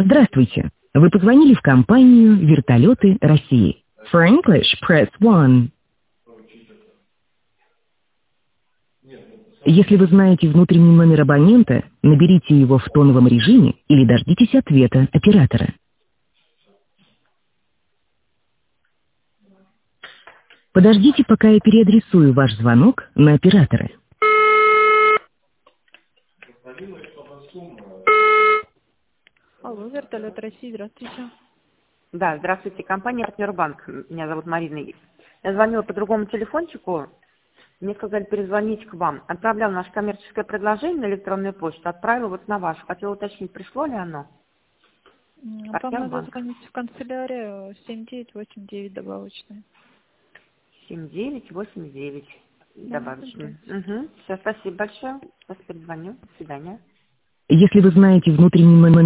Здравствуйте. Вы позвонили в компанию «Вертолеты России». For English, press 1. Если вы знаете внутренний номер абонента, наберите его в тоновом режиме или дождитесь ответа оператора. Подождите, пока я переадресую ваш звонок на оператора. Алло, вертолет России, здравствуйте. Да, здравствуйте, компания «Партнер Банк». Меня зовут Марина. Я звонила по другому телефончику. Мне сказали перезвонить к вам. Отправлял наше коммерческое предложение на электронную почту, отправила вот на вашу. Хотела уточнить, пришло ли оно? Вам «Партнер надо Банк». звонить в канцелярию 7989 добавочные. 7989 Да, добавочный. Угу. Все, спасибо большое. Сейчас перезвоню. До свидания. Если вы знаете внутренний номер